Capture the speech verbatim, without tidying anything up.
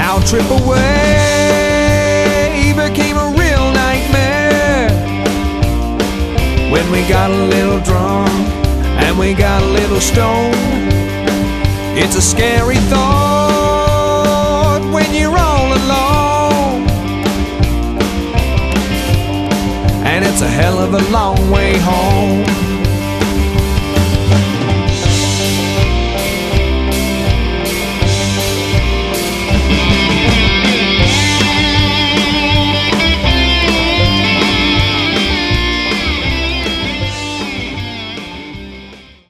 Our trip away became a real nightmare when we got a little drunk and we got a little stoned. It's a scary thought when you're all alone, and it's a hell of a long way home.